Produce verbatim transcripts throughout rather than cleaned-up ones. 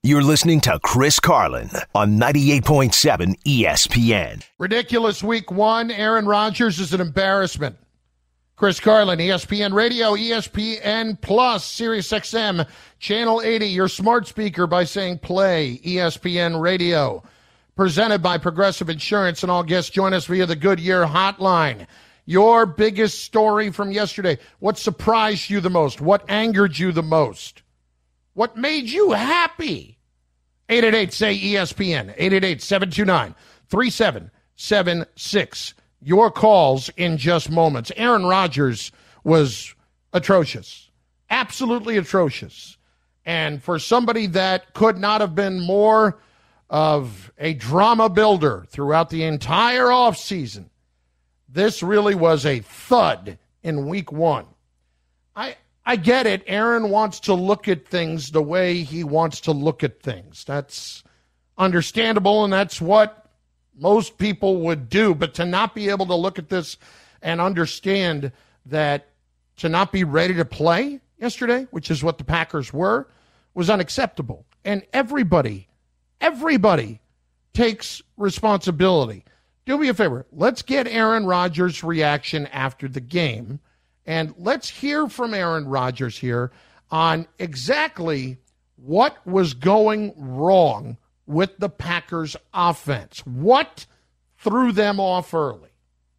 You're listening to Chris Carlin on ninety-eight point seven E S P N. Ridiculous week one. Aaron Rodgers is an embarrassment. Chris Carlin, E S P N Radio, E S P N Plus, Sirius X M, Channel eighty, your smart speaker by saying play, E S P N Radio. Presented by Progressive Insurance, and all guests join us via the Goodyear Hotline. Your biggest story from yesterday. What surprised you the most? What angered you the most? What made you happy? eight eight eight, say E S P N, eight eight eight, seven two nine, three seven seven six. Your calls in just moments. Aaron Rodgers was atrocious, absolutely atrocious. And for somebody that could not have been more of a drama builder throughout the entire offseason, this really was a thud in week one. I I get it. Aaron wants to look at things the way he wants to look at things. That's understandable, and that's what most people would do. But to not be able to look at this and understand that to not be ready to play yesterday, which is what the Packers were, was unacceptable. And everybody, everybody takes responsibility. Do me a favor. Let's get Aaron Rodgers' reaction after the game. And let's hear from Aaron Rodgers here on exactly what was going wrong with the Packers offense. What threw them off early?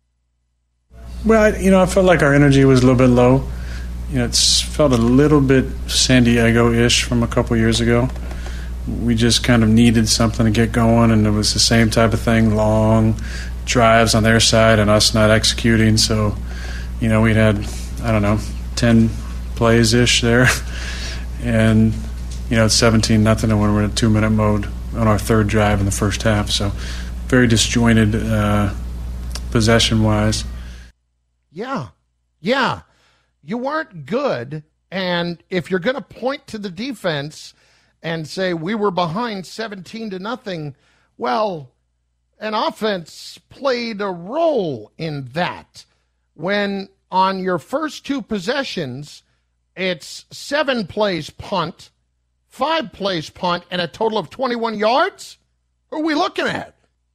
Well, you know, I felt like our energy was a little bit low. You know, it felt a little bit San Diego-ish from a couple years ago. We just kind of needed something to get going, and it was the same type of thing, long drives on their side and us not executing. So, you know, we'd had, I don't know, ten plays-ish there. And, you know, it's seventeen nothing, and when we're in a two-minute mode on our third drive in the first half. So very disjointed uh, possession-wise. Yeah, yeah. You weren't good, and if you're going to point to the defense and say we were behind seventeen to nothing, well, an offense played a role in that. When on your first two possessions, it's seven plays punt, five plays punt, and a total of twenty-one yards? Who are we looking at?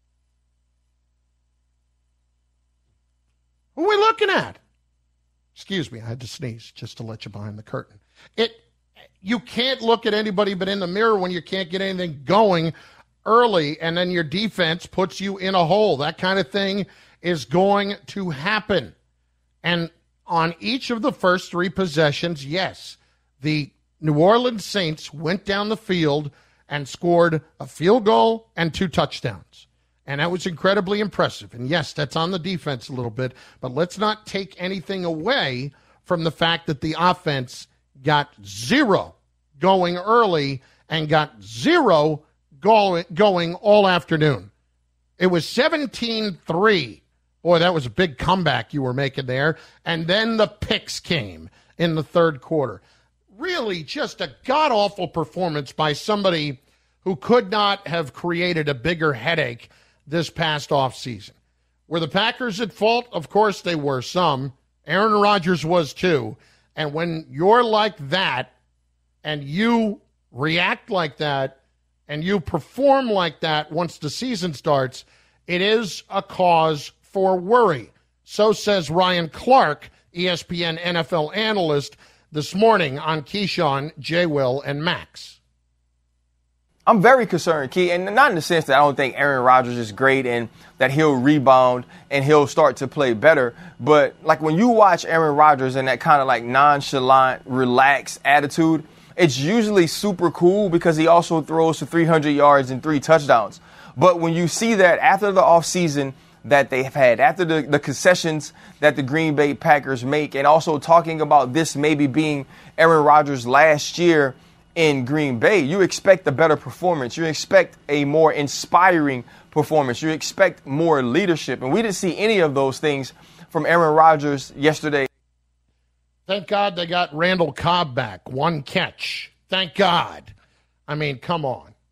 Who are we looking at? Excuse me, I had to sneeze just to let you behind the curtain. It, you can't look at anybody but in the mirror when you can't get anything going early, and then your defense puts you in a hole. That kind of thing is going to happen. And on each of the first three possessions, yes, the New Orleans Saints went down the field and scored a field goal and two touchdowns. And that was incredibly impressive. And yes, that's on the defense a little bit, but let's not take anything away from the fact that the offense got zero going early and got zero go- going all afternoon. It was seventeen three. Boy, that was a big comeback you were making there. And then the picks came in the third quarter. Really just a god-awful performance by somebody who could not have created a bigger headache this past offseason. Were the Packers at fault? Of course they were some. Aaron Rodgers was too. And when you're like that and you react like that and you perform like that once the season starts, it is a cause for worry. So says Ryan Clark, E S P N N F L analyst, this morning on Keyshawn, J. Will, and Max. I'm very concerned, Key, and not in the sense that I don't think Aaron Rodgers is great and that he'll rebound and he'll start to play better. But like when you watch Aaron Rodgers and that kind of like nonchalant, relaxed attitude, it's usually super cool because he also throws for three hundred yards and three touchdowns. But when you see that after the offseason that they have had, after the, the concessions that the Green Bay Packers make, and also talking about this maybe being Aaron Rodgers' last year in Green Bay, you expect a better performance. You expect a more inspiring performance. You expect more leadership. And we didn't see any of those things from Aaron Rodgers yesterday. Thank God they got Randall Cobb back. One catch. Thank God. I mean, come on.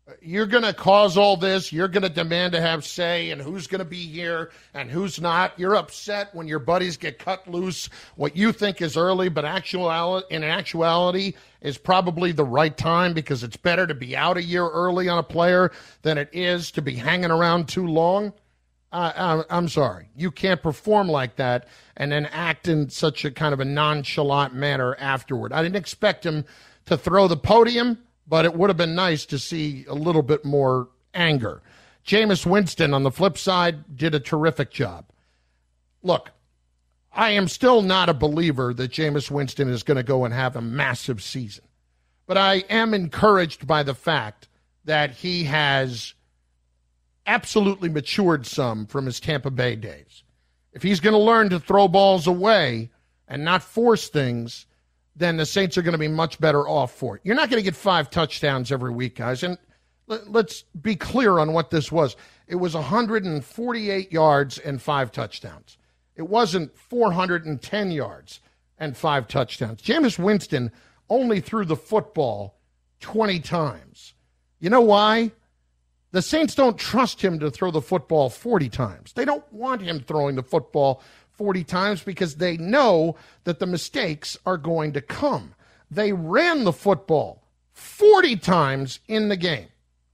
You're going to cause all this. You're going to demand to have say and who's going to be here and who's not. You're upset when your buddies get cut loose. What you think is early, but actual, in actuality is probably the right time because it's better to be out a year early on a player than it is to be hanging around too long. Uh, I'm sorry. You can't perform like that and then act in such a kind of a nonchalant manner afterward. I didn't expect him to throw the podium, but it would have been nice to see a little bit more anger. Jameis Winston, on the flip side, did a terrific job. Look, I am still not a believer that Jameis Winston is going to go and have a massive season. But I am encouraged by the fact that he has absolutely matured some from his Tampa Bay days. If he's going to learn to throw balls away and not force things, then the Saints are going to be much better off for it. You're not going to get five touchdowns every week, guys. And let's be clear on what this was. It was one hundred forty-eight yards and five touchdowns. It wasn't four hundred ten yards and five touchdowns. Jameis Winston only threw the football twenty times. You know why? The Saints don't trust him to throw the football forty times. They don't want him throwing the football forty times because they know that the mistakes are going to come. They ran the football forty times in the game.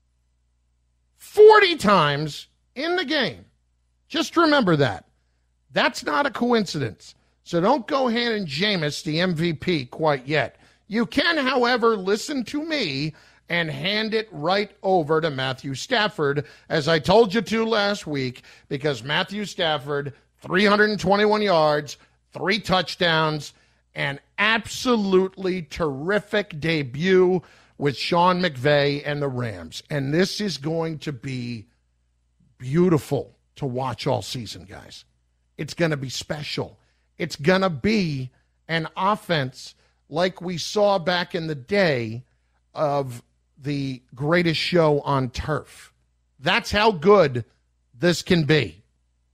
forty times in the game. Just remember that. That's not a coincidence. So don't go handing Jameis the M V P quite yet. You can, however, listen to me and hand it right over to Matthew Stafford, as I told you to last week, because Matthew Stafford, three hundred twenty-one yards, three touchdowns, an absolutely terrific debut with Sean McVay and the Rams. And this is going to be beautiful to watch all season, guys. It's going to be special. It's going to be an offense like we saw back in the day of the greatest show on turf. That's how good this can be.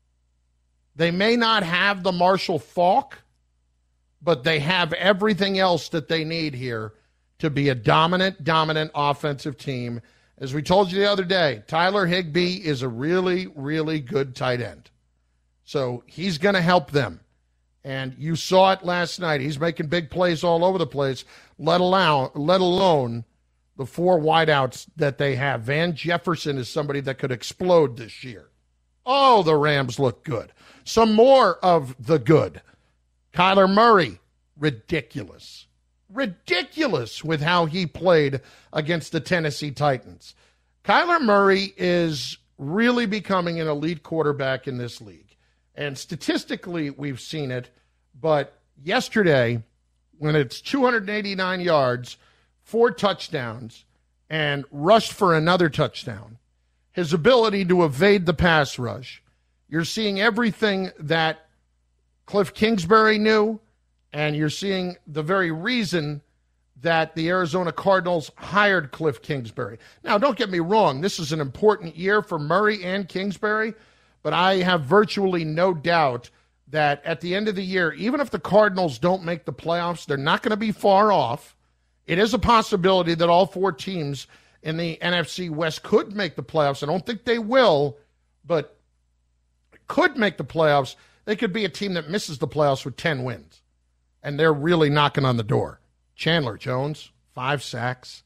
They may not have the Marshall Faulk, but they have everything else that they need here to be a dominant, dominant offensive team. As we told you the other day, Tyler Higbee is a really, really good tight end. So he's going to help them. And you saw it last night. He's making big plays all over the place, let alone, let alone the four wideouts that they have. Van Jefferson is somebody that could explode this year. Oh, the Rams look good. Some more of the good. Kyler Murray, ridiculous. Ridiculous with how he played against the Tennessee Titans. Kyler Murray is really becoming an elite quarterback in this league. And statistically, we've seen it. But yesterday, when it's two hundred eighty-nine yards, four touchdowns, and rushed for another touchdown, his ability to evade the pass rush, you're seeing everything that Cliff Kingsbury knew, and you're seeing the very reason that the Arizona Cardinals hired Cliff Kingsbury. Now, don't get me wrong. This is an important year for Murray and Kingsbury, but I have virtually no doubt that at the end of the year, even if the Cardinals don't make the playoffs, they're not going to be far off. It is a possibility that all four teams in the N F C West could make the playoffs. I don't think they will, but could make the playoffs. They could be a team that misses the playoffs with ten wins, and they're really knocking on the door. Chandler Jones, five sacks.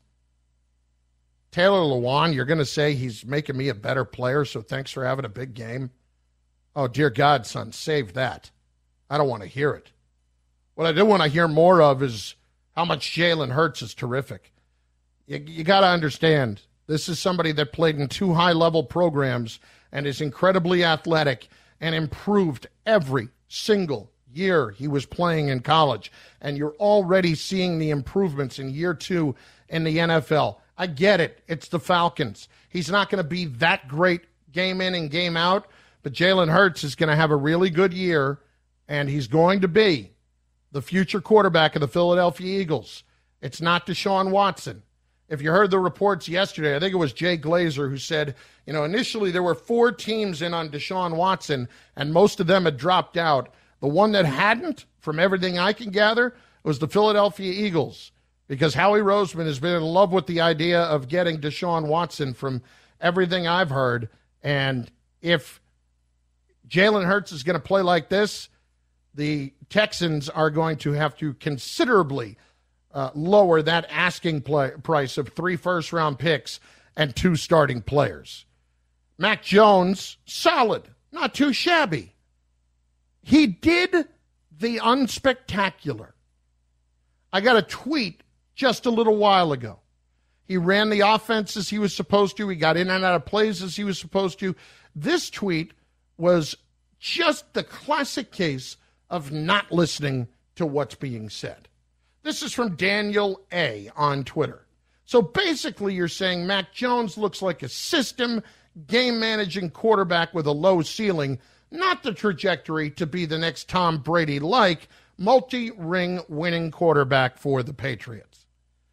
Taylor Lewan, you're going to say he's making me a better player, so thanks for having a big game. Oh, dear God, son, save that. I don't want to hear it. What I do want to hear more of is how much Jalen Hurts is terrific. You, you got to understand, this is somebody that played in two high-level programs and is incredibly athletic and improved every single year he was playing in college. And you're already seeing the improvements in year two in the N F L. I get it. It's the Falcons. He's not going to be that great game in and game out, but Jalen Hurts is going to have a really good year, and he's going to be the future quarterback of the Philadelphia Eagles. It's not Deshaun Watson. If you heard the reports yesterday, I think it was Jay Glazer who said, you know, initially there were four teams in on Deshaun Watson, and most of them had dropped out. The one that hadn't, from everything I can gather, was the Philadelphia Eagles, because Howie Roseman has been in love with the idea of getting Deshaun Watson from everything I've heard. And if Jalen Hurts is going to play like this, the Texans are going to have to considerably uh, lower that asking play, price of three first-round picks and two starting players. Mac Jones, solid, not too shabby. He did the unspectacular. I got a tweet just a little while ago. He ran the offense as he was supposed to. He got in and out of plays as he was supposed to. This tweet was just the classic case of not listening to what's being said. This is from Daniel A. on Twitter. So basically you're saying Mac Jones looks like a system game-managing quarterback with a low ceiling, not the trajectory to be the next Tom Brady-like multi-ring winning quarterback for the Patriots.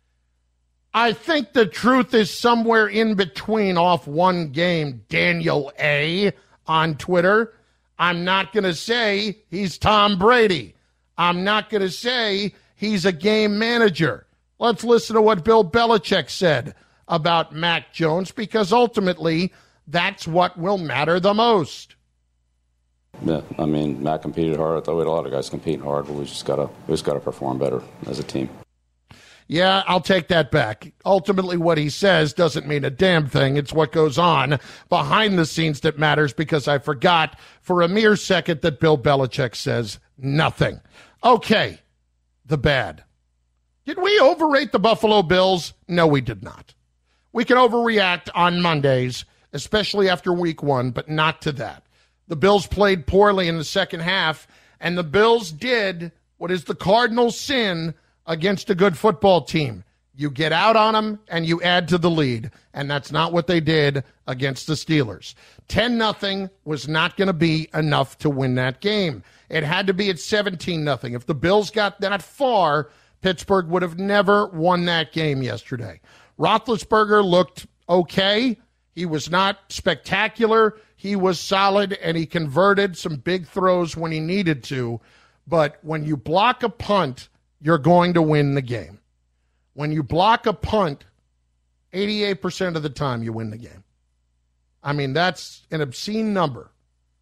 I think the truth is somewhere in between off one game, Daniel A. on Twitter. I'm not going to say he's Tom Brady. I'm not going to say he's a game manager. Let's listen to what Bill Belichick said about Mac Jones, because ultimately that's what will matter the most. Yeah, I mean, Mac competed hard. I thought we had a lot of guys competing hard, but we just gotta we just gotta perform better as a team. Yeah, I'll take that back. Ultimately, what he says doesn't mean a damn thing. It's what goes on behind the scenes that matters, because I forgot for a mere second that Bill Belichick says nothing. Okay, the bad. Did we overrate the Buffalo Bills? No, we did not. We can overreact on Mondays, especially after week one, but not to that. The Bills played poorly in the second half, and the Bills did what is the cardinal sin against a good football team. You get out on them and you add to the lead, and that's not what they did against the Steelers. ten nothing was not going to be enough to win that game. It had to be at seventeen nothing. If the Bills got that far, Pittsburgh would have never won that game yesterday. Roethlisberger looked okay. He was not spectacular. He was solid, and he converted some big throws when he needed to. But when you block a punt, you're going to win the game. When you block a punt, eighty-eight percent of the time you win the game. I mean, that's an obscene number.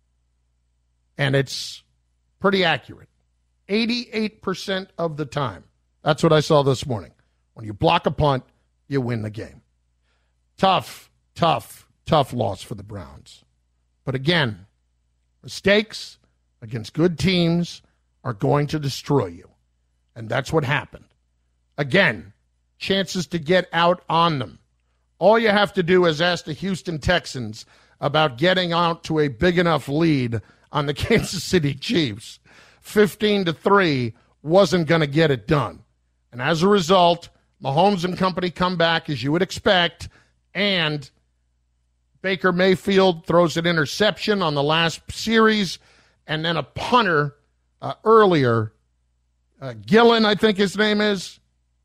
And it's pretty accurate. eighty-eight percent of the time. That's what I saw this morning. When you block a punt, you win the game. Tough, tough, tough loss for the Browns. But again, mistakes against good teams are going to destroy you. And that's what happened. Again, chances to get out on them. All you have to do is ask the Houston Texans about getting out to a big enough lead on the Kansas City Chiefs. fifteen to three wasn't going to get it done. And as a result, Mahomes and company come back as you would expect, and Baker Mayfield throws an interception on the last series, and then a punter uh, earlier, uh, Gillen, I think his name is,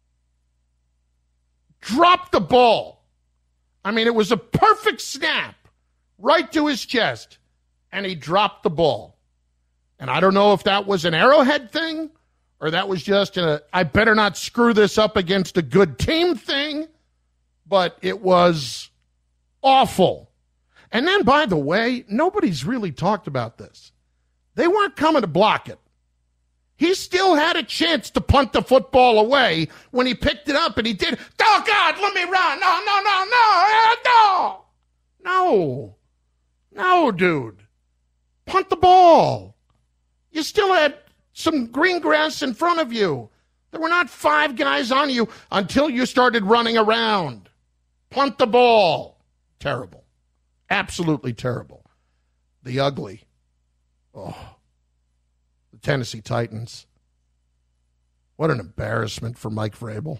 dropped the ball. I mean, it was a perfect snap right to his chest, and he dropped the ball. And I don't know if that was an Arrowhead thing or that was just a, I better not screw this up against a good team thing, but it was awful. And then, by the way, nobody's really talked about this. They weren't coming to block it. He still had a chance to punt the football away when he picked it up, and he did. Oh, God, let me run. No, no, no, no, no. No. No, dude. Punt the ball. You still had some green grass in front of you. There were not five guys on you until you started running around. Punt the ball. Terrible. Absolutely terrible. The ugly. Oh. The Tennessee Titans. What an embarrassment for Mike Vrabel.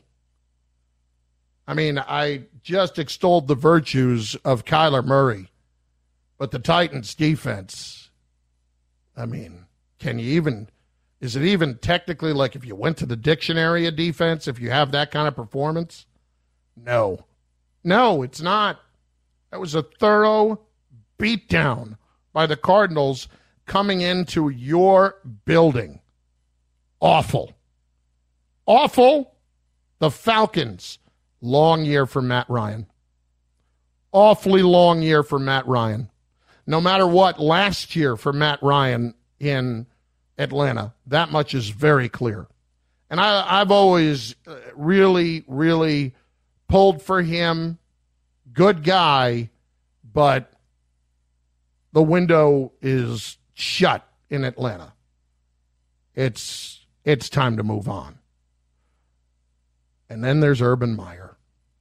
I mean, I just extolled the virtues of Kyler Murray, but the Titans' defense, I mean, can you even, is it even technically like if you went to the dictionary of defense, if you have that kind of performance? No. No, it's not. That was a thorough beatdown by the Cardinals coming into your building. Awful. Awful, The Falcons, long year for Matt Ryan. Awfully long year for Matt Ryan. No matter what, last year for Matt Ryan in Atlanta, that much is very clear. And I, I've always really, really pulled for him. Good guy, but the window is shut in Atlanta. It's it's time to move on. And then there's Urban Meyer.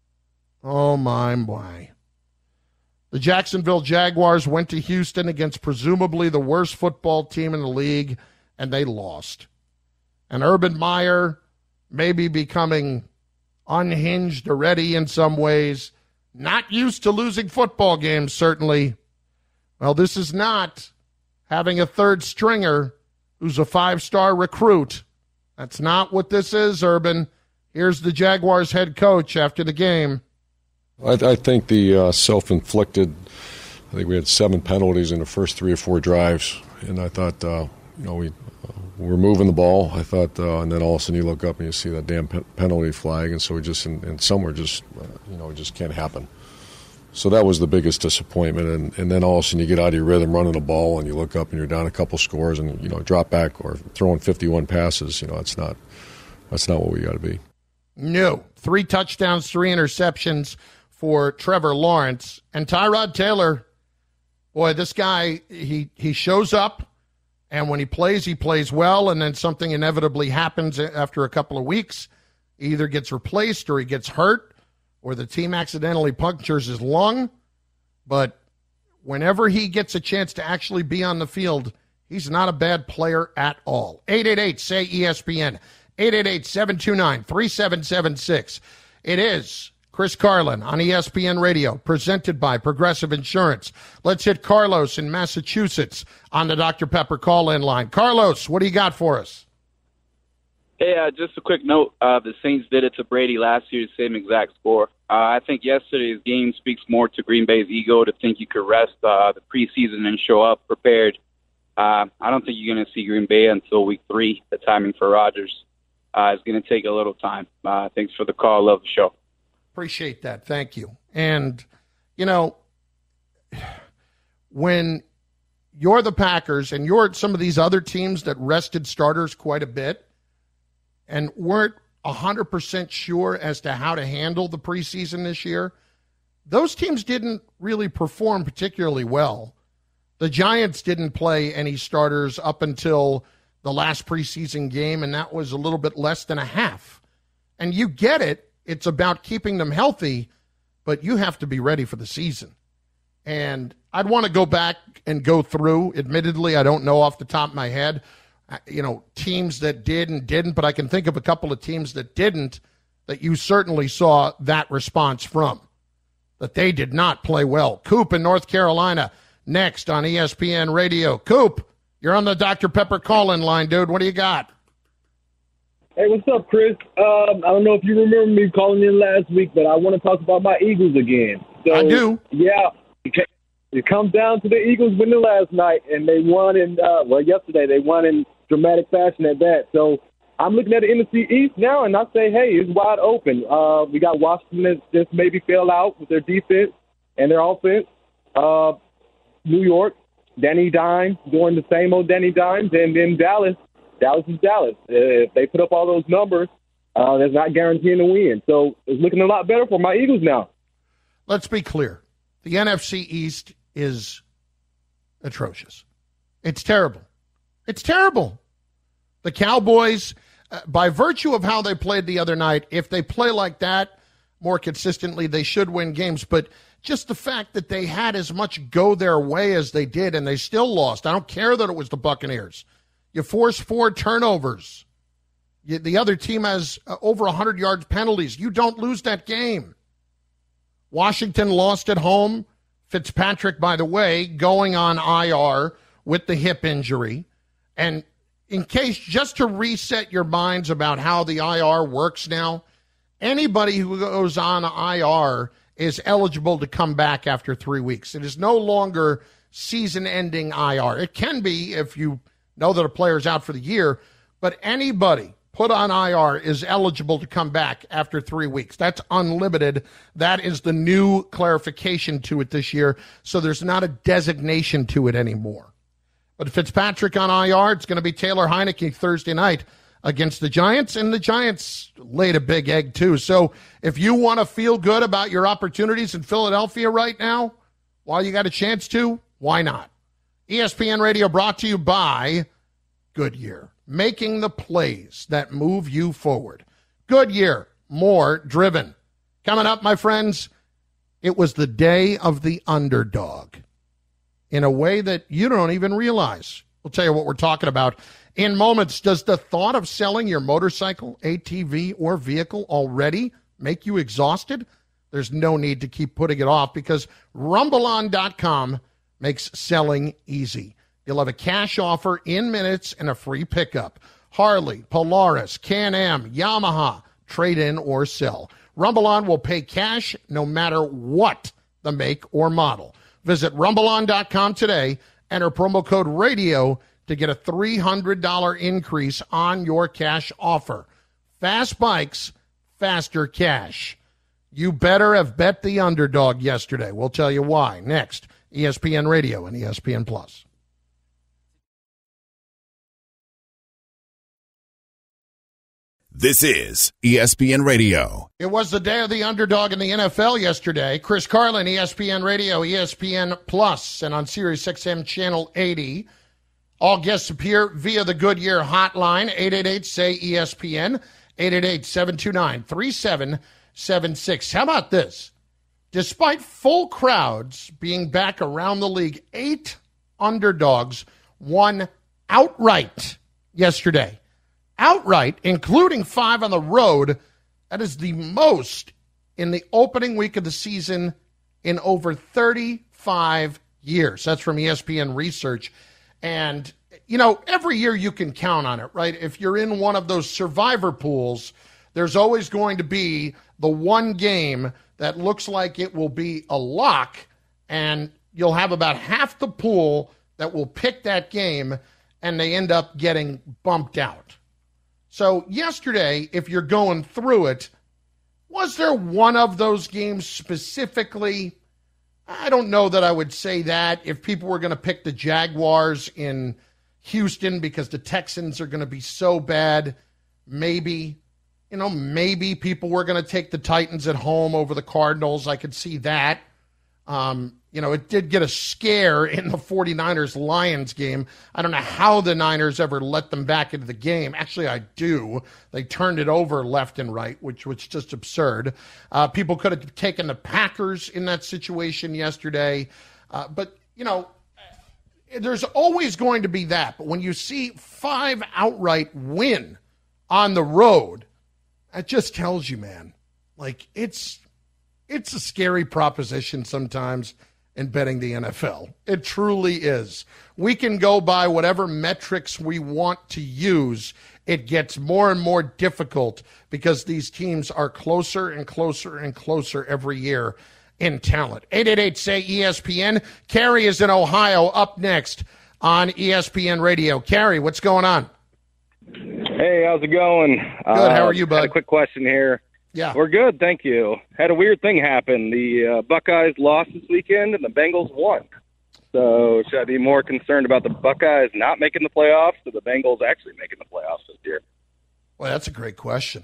Oh, my, my. The Jacksonville Jaguars went to Houston against presumably the worst football team in the league, and they lost. And Urban Meyer may be becoming unhinged already in some ways. Not used to losing football games, certainly. Well, this is not having a third stringer who's a five-star recruit. That's not what this is, Urban. Here's the Jaguars head coach after the game. I, I think the uh, self-inflicted, I think we had seven penalties in the first three or four drives, and I thought, uh, you know, we uh, were moving the ball. I thought, uh, and then all of a sudden you look up and you see that damn pe- penalty flag, and so we just, and, and somewhere just, uh, you know, it just can't happen. So that was the biggest disappointment, and, and then all of a sudden you get out of your rhythm running the ball, and you look up and you're down a couple scores, and you know, drop back or throwing fifty-one passes. You know, that's not that's not what we got to be. No, three touchdowns, three interceptions for Trevor Lawrence, and Tyrod Taylor. Boy, this guy he he shows up, and when he plays, he plays well, and then something inevitably happens after a couple of weeks. He either gets replaced or he gets hurt, or the team accidentally punctures his lung. But whenever he gets a chance to actually be on the field, he's not a bad player at all. eight eight eight, say E S P N, eight eight eight, seven two nine, three seven seven six. It is Chris Carlin on E S P N Radio, presented by Progressive Insurance. Let's hit Carlos in Massachusetts on the Doctor Pepper call-in line. Carlos, what do you got for us? Hey, uh, just a quick note. Uh, the Saints did it to Brady last year, the same exact score. Uh, I think yesterday's game speaks more to Green Bay's ego to think you could rest uh, the preseason and show up prepared. Uh, I don't think you're going to see Green Bay until week three. The timing for Rodgers uh, is going to take a little time. Uh, thanks for the call. Love the show. Appreciate that. Thank you. And, you know, when you're the Packers and you're some of these other teams that rested starters quite a bit, and weren't one hundred percent sure as to how to handle the preseason this year, those teams didn't really perform particularly well. The Giants didn't play any starters up until the last preseason game, and that was a little bit less than a half. And you get it. It's about keeping them healthy, but you have to be ready for the season. And I'd want to go back and go through. Admittedly, I don't know off the top of my head, you know, teams that did and didn't, but I can think of a couple of teams that didn't that you certainly saw that response from, that they did not play well. Coop in North Carolina, next on E S P N Radio. Coop, you're on the Doctor Pepper call-in line, dude. What do you got? Hey, what's up, Chris? Um, I don't know if you remember me calling in last week, but I want to talk about my Eagles again. So, I do. Yeah. It comes down to the Eagles winning last night, and they won in, uh, well, yesterday. They won in dramatic fashion at that. So I'm looking at the N F C East now, and I say, hey, it's wide open. Uh, we got Washington that just maybe fell out with their defense and their offense. Uh, New York, Danny Dimes doing the same old Danny Dimes, and then Dallas. Dallas is Dallas. Uh, if they put up all those numbers, uh, that's not guaranteeing a win. So it's looking a lot better for my Eagles now. Let's be clear. The N F C East is atrocious. It's terrible. It's terrible. The Cowboys, uh, by virtue of how they played the other night, if they play like that more consistently, they should win games. But just the fact that they had as much go their way as they did, and they still lost. I don't care that it was the Buccaneers. You force four turnovers. You, the other team has uh, over one hundred yards penalties. You don't lose that game. Washington lost at home. Fitzpatrick, by the way, going on I R with the hip injury. And in case, just to reset your minds about how the I R works now, anybody who goes on I R is eligible to come back after three weeks. It is no longer season-ending I R. It can be if you know that a player is out for the year, but anybody put on I R is eligible to come back after three weeks. That's unlimited. That is the new clarification to it this year. So there's not a designation to it anymore. But Fitzpatrick on I R, it's going to be Taylor Heineke Thursday night against the Giants, and the Giants laid a big egg too. So if you want to feel good about your opportunities in Philadelphia right now, while you got a chance to, why not? E S P N Radio brought to you by Goodyear, making the plays that move you forward. Goodyear, more driven. Coming up, my friends, it was the day of the underdog in a way that you don't even realize. We'll tell you what we're talking about in moments. Does the thought of selling your motorcycle, A T V, or vehicle already make you exhausted? There's no need to keep putting it off because rumble on dot com makes selling easy. You'll have a cash offer in minutes and a free pickup. Harley, Polaris, Can-Am, Yamaha, trade-in or sell. RumbleOn will pay cash no matter what the make or model. Visit rumble on dot com today. Enter promo code RADIO to get a three hundred dollars increase on your cash offer. Fast bikes, faster cash. You better have bet the underdog yesterday. We'll tell you why. Next, E S P N Radio and E S P N Plus. This is E S P N Radio. It was the day of the underdog in the N F L yesterday. Chris Carlin, E S P N Radio, E S P N Plus, and on Sirius X M Channel eighty. All guests appear via the Goodyear hotline, eight eight eight, say E S P N, eight eight eight, seven two nine, three seven seven six. How about this? Despite full crowds being back around the league, eight underdogs won outright yesterday. Outright, including five on the road. That is the most in the opening week of the season in over thirty-five years. That's from E S P N Research. And, you know, every year you can count on it, right? If you're in one of those survivor pools, there's always going to be the one game that looks like it will be a lock, and you'll have about half the pool that will pick that game, and they end up getting bumped out. So yesterday, if you're going through it, was there one of those games specifically? I don't know that I would say that. If people were going to pick the Jaguars in Houston because the Texans are going to be so bad, maybe. You know, maybe people were going to take the Titans at home over the Cardinals. I could see that. Um, you know, it did get a scare in the 49ers-Lions game. I don't know how the Niners ever let them back into the game. Actually, I do. They turned it over left and right, which was just absurd. Uh, people could have taken the Packers in that situation yesterday. Uh, but, you know, there's always going to be that. But when you see five outright win on the road, it just tells you, man, like it's it's a scary proposition sometimes in betting the N F L. It truly is. We can go by whatever metrics we want to use. It gets more and more difficult because these teams are closer and closer and closer every year in talent. eight eight eight, say E S P N. Carrie is in Ohio up next on E S P N Radio. Carrie, what's going on? Hey, how's it going? Good. How are you, bud? Uh, had a quick question here. Yeah. We're good, thank you. Had a weird thing happen. The uh, Buckeyes lost this weekend, and the Bengals won. So should I be more concerned about the Buckeyes not making the playoffs or the Bengals actually making the playoffs this year? Well, that's a great question.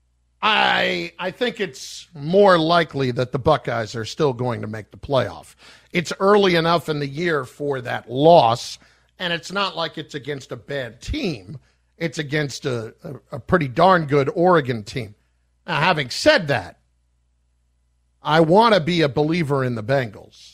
I I think it's more likely that the Buckeyes are still going to make the playoff. It's early enough in the year for that loss, and it's not like it's against a bad team. It's against a, a, a pretty darn good Oregon team. Now, having said that, I want to be a believer in the Bengals.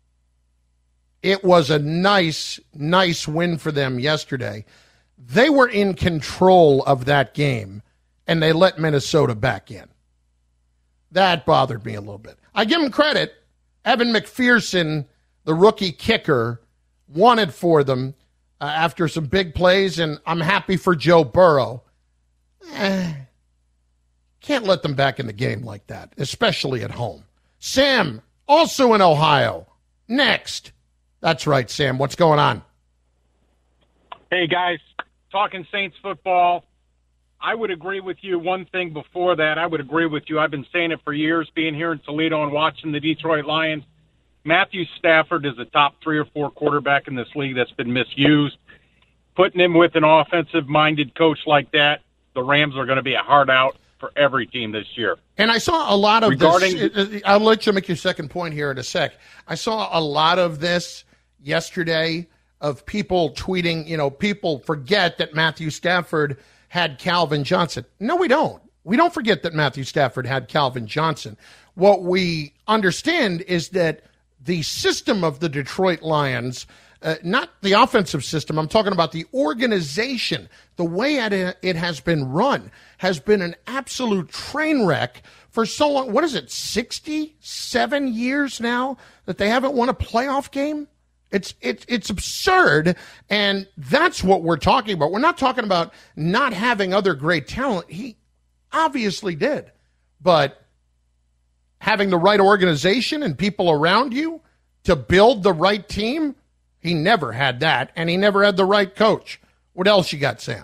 It was a nice, nice win for them yesterday. They were in control of that game, and they let Minnesota back in. That bothered me a little bit. I give them credit. Evan McPherson, the rookie kicker, won it for them uh, after some big plays, and I'm happy for Joe Burrow. Eh, can't let them back in the game like that, especially at home. Sam, also in Ohio, next. That's right, Sam. What's going on? Hey, guys. Talking Saints football. I would agree with you. One thing before that, I would agree with you. I've been saying it for years, being here in Toledo and watching the Detroit Lions. Matthew Stafford is a top three or four quarterback in this league that's been misused. Putting him with an offensive-minded coach like that, the Rams are going to be a hard out for every team this year. And I saw a lot of Regarding, this. I'll let you make your second point here in a sec. I saw a lot of this yesterday of people tweeting, you know, people forget that Matthew Stafford had Calvin Johnson. No, we don't. We don't forget that Matthew Stafford had Calvin Johnson. What we understand is that the system of the Detroit Lions, uh, not the offensive system, I'm talking about the organization, the way it, it has been run, has been an absolute train wreck for so long. What is it, sixty-seven years now that they haven't won a playoff game? It's it's it's absurd, and that's what we're talking about. We're not talking about not having other great talent. He obviously did, but having the right organization and people around you to build the right team, he never had that, and he never had the right coach. What else you got, Sam?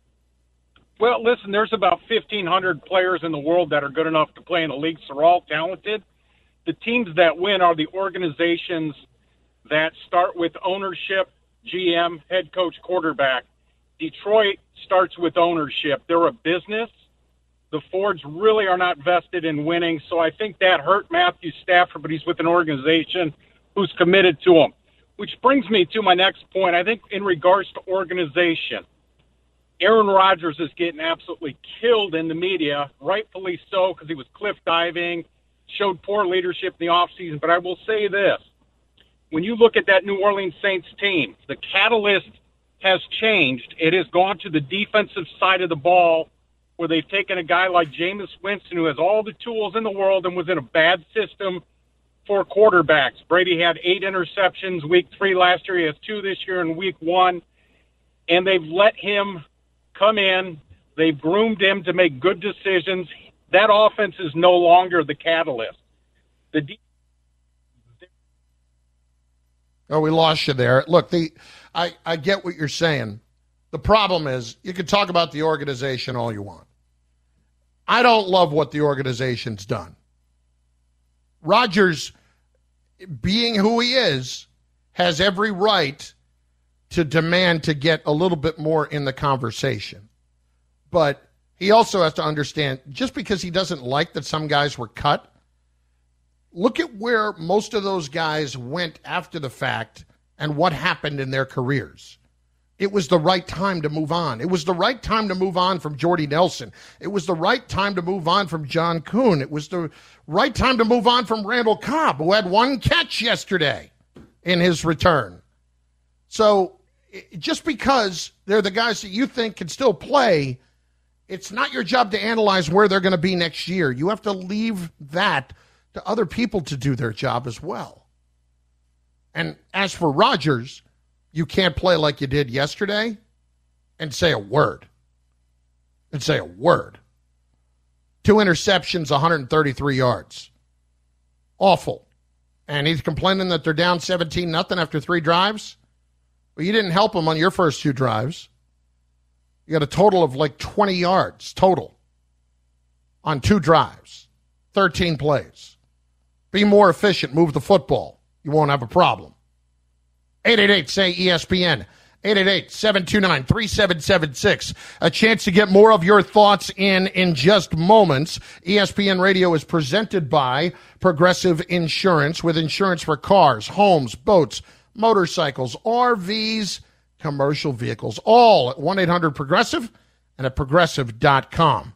Well, listen, there's about fifteen hundred players in the world that are good enough to play in the league, so they're all talented. The teams that win are the organizations that start with ownership, G M, head coach, quarterback. Detroit starts with ownership. They're a business. The Fords really are not vested in winning, so I think that hurt Matthew Stafford, but he's with an organization who's committed to him. Which brings me to my next point. I think in regards to organization, Aaron Rodgers is getting absolutely killed in the media, rightfully so, because he was cliff diving, showed poor leadership in the offseason. But I will say this. When you look at that New Orleans Saints team, the catalyst has changed. It has gone to the defensive side of the ball where they've taken a guy like Jameis Winston who has all the tools in the world and was in a bad system for quarterbacks. Brady had eight interceptions week three last year. He has two this year in week one. And they've let him come in. They've groomed him to make good decisions. That offense is no longer the catalyst. The de- Oh, we lost you there. Look, the I, I get what you're saying. The problem is you can talk about the organization all you want. I don't love what the organization's done. Rodgers, being who he is, has every right to demand to get a little bit more in the conversation. But he also has to understand, just because he doesn't like that some guys were cut, look at where most of those guys went after the fact and what happened in their careers. It was the right time to move on. It was the right time to move on from Jordy Nelson. It was the right time to move on from John Kuhn. It was the right time to move on from Randall Cobb, who had one catch yesterday in his return. So just because they're the guys that you think can still play, it's not your job to analyze where they're going to be next year. You have to leave that to other people to do their job as well. And as for Rodgers, you can't play like you did yesterday and say a word. And say a word. Two interceptions, one hundred thirty-three yards. Awful. And he's complaining that they're down seventeen nothing after three drives. Well, you didn't help him on your first two drives. You got a total of like twenty yards total on two drives, thirteen plays. Be more efficient. Move the football. You won't have a problem. eight eight eight, say E S P N. eight eight eight, seven two nine, three seven seven six. A chance to get more of your thoughts in in just moments. E S P N Radio is presented by Progressive Insurance, with insurance for cars, homes, boats, motorcycles, R Vs, commercial vehicles, all at one eight hundred progressive and at progressive dot com.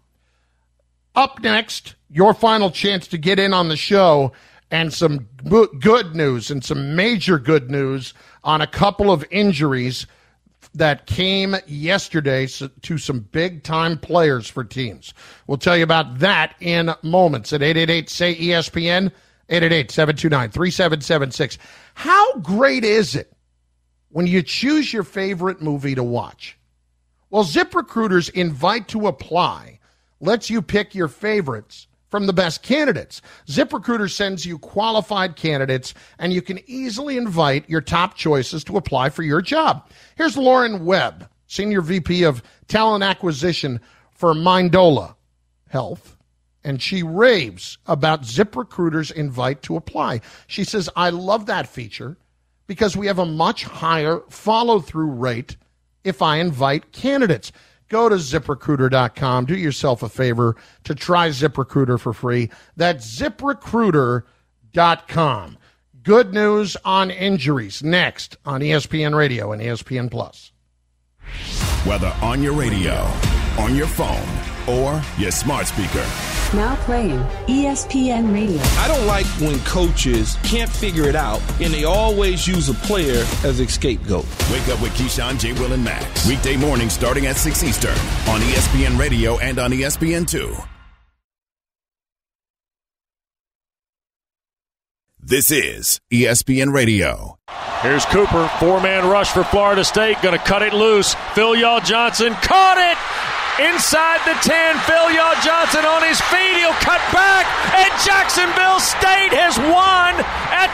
Up next, your final chance to get in on the show, and some good news and some major good news on a couple of injuries that came yesterday to some big-time players for teams. We'll tell you about that in moments at eight eight eight, say E S P N, eight eight eight, seven two nine, three seven seven six. How great is it when you choose your favorite movie to watch? Well, ZipRecruiter's invite to apply lets you pick your favorites from the best candidates. ZipRecruiter sends you qualified candidates, and you can easily invite your top choices to apply for your job. Here's Lauren Webb, Senior V P of Talent Acquisition for Mindola Health, and she raves about ZipRecruiter's invite to apply. She says, I love that feature because we have a much higher follow-through rate if I invite candidates. Go to zip recruiter dot com. Do yourself a favor to try ZipRecruiter for free. That's zip recruiter dot com. Good news on injuries next on E S P N Radio and E S P N Plus. Whether on your radio, on your phone, or your smart speaker. Now playing E S P N Radio. I don't like when coaches can't figure it out and they always use a player as a scapegoat. Wake up with Keyshawn, J. Will, and Max. Weekday mornings starting at six Eastern on E S P N Radio and on E S P N two. This is E S P N Radio. Here's Cooper, four-man rush for Florida State, going to cut it loose. Phil Johnson caught it inside the ten. Phil Johnson on his feet, he'll cut back, and Jacksonville State has won at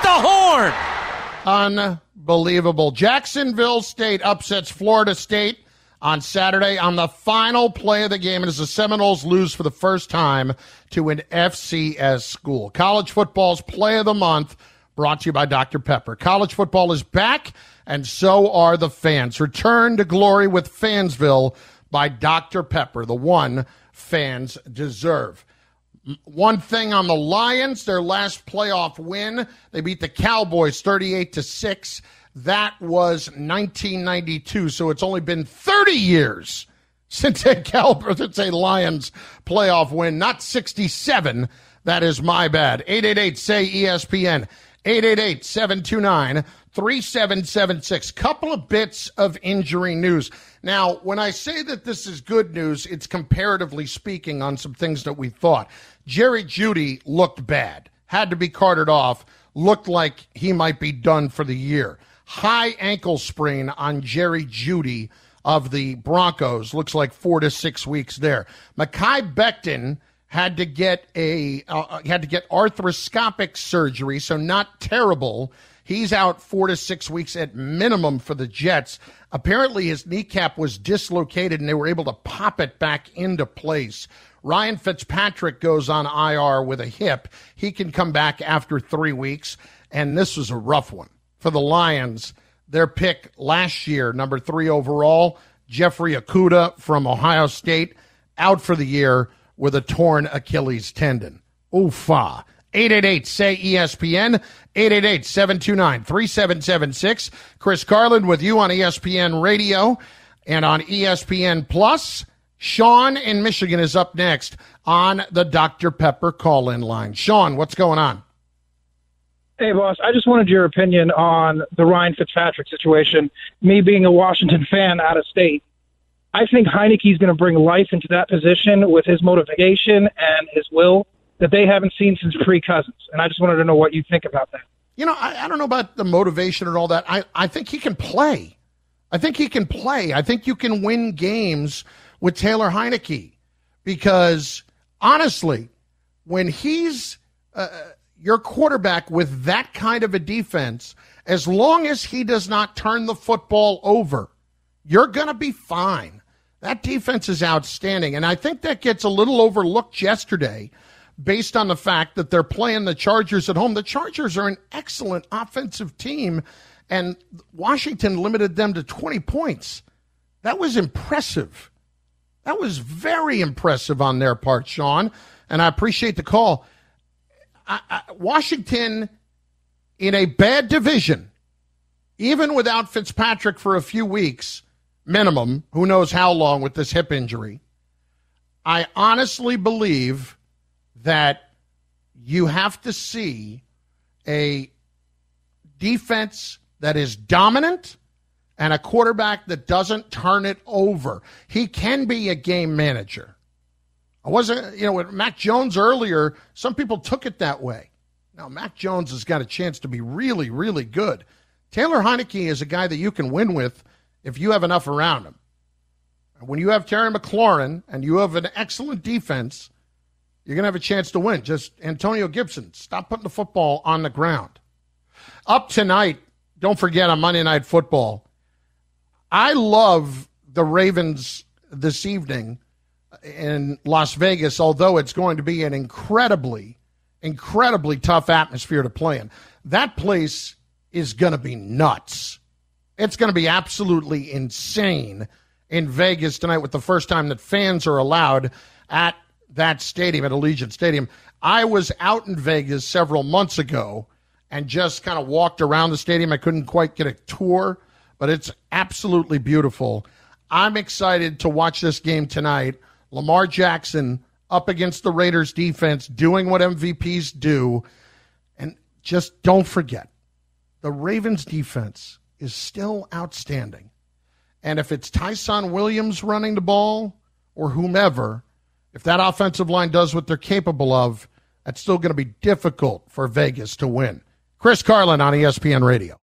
the Horn. Unbelievable. Jacksonville State upsets Florida State on Saturday on the final play of the game, and as the Seminoles lose for the first time to an F C S school. College football's play of the month, brought to you by Doctor Pepper. College football is back, and so are the fans. Return to glory with Fansville by Doctor Pepper, the one fans deserve. One thing on the Lions, their last playoff win, they beat the Cowboys thirty-eight to six. That was nineteen ninety-two, so it's only been thirty years since a Cowboys, since a Lions playoff win, not sixty-seven. That is my bad. eight eight eight, S A Y, E S P N, eight eight eight, seven two nine, three seven seven six. Couple of bits of injury news. Now, when I say that this is good news, it's comparatively speaking on some things that we thought. Jerry Jeudy looked bad, had to be carted off, looked like he might be done for the year. High ankle sprain on Jerry Jeudy of the Broncos. Looks like four to six weeks there. Mekhi Becton had to get a uh, had to get arthroscopic surgery, so not terrible. He's out four to six weeks at minimum for the Jets. Apparently his kneecap was dislocated and they were able to pop it back into place. Ryan Fitzpatrick goes on I R with a hip. He can come back after three weeks, and this was a rough one for the Lions. Their pick last year, number three overall, Jeffrey Okudah from Ohio State, out for the year with a torn Achilles tendon. Oofa. eight eight eight, S A Y, E S P N, eight eight eight, seven two nine, three seven seven six. Chris Carlin with you on E S P N Radio and on E S P N Plus. Sean in Michigan is up next on the Doctor Pepper call-in line. Sean, what's going on? Hey, boss, I just wanted your opinion on the Ryan Fitzpatrick situation. Me being a Washington fan out of state, I think Heineke's going to bring life into that position with his motivation and his will that they haven't seen since pre-Cousins. And I just wanted to know what you think about that. You know, I, I don't know about the motivation and all that. I, I think he can play. I think he can play. I think you can win games with Taylor Heineke because, honestly, when he's uh, your quarterback with that kind of a defense, as long as he does not turn the football over, you're going to be fine. That defense is outstanding, and I think that gets a little overlooked yesterday based on the fact that they're playing the Chargers at home. The Chargers are an excellent offensive team, and Washington limited them to twenty points. That was impressive. That was very impressive on their part, Sean, and I appreciate the call. I, I, Washington, in a bad division, even without Fitzpatrick for a few weeks, minimum, who knows how long with this hip injury, I honestly believe that you have to see a defense that is dominant and a quarterback that doesn't turn it over. He can be a game manager. I wasn't, you know, with Mac Jones earlier, some people took it that way. Now, Mac Jones has got a chance to be really, really good. Taylor Heineke is a guy that you can win with if you have enough around him. When you have Terry McLaurin and you have an excellent defense, you're going to have a chance to win. Just Antonio Gibson, stop putting the football on the ground. Up tonight, don't forget on Monday Night Football, I love the Ravens this evening in Las Vegas, although it's going to be an incredibly, incredibly tough atmosphere to play in. That place is going to be nuts. It's going to be absolutely insane in Vegas tonight with the first time that fans are allowed at that stadium, at Allegiant Stadium. I was out in Vegas several months ago and just kind of walked around the stadium. I couldn't quite get a tour, but it's absolutely beautiful. I'm excited to watch this game tonight. Lamar Jackson up against the Raiders defense, doing what M V Ps do. And just don't forget, the Ravens defense is still outstanding. And if it's Tyson Williams running the ball or whomever, if that offensive line does what they're capable of, that's still going to be difficult for Vegas to win. Chris Carlin on E S P N Radio.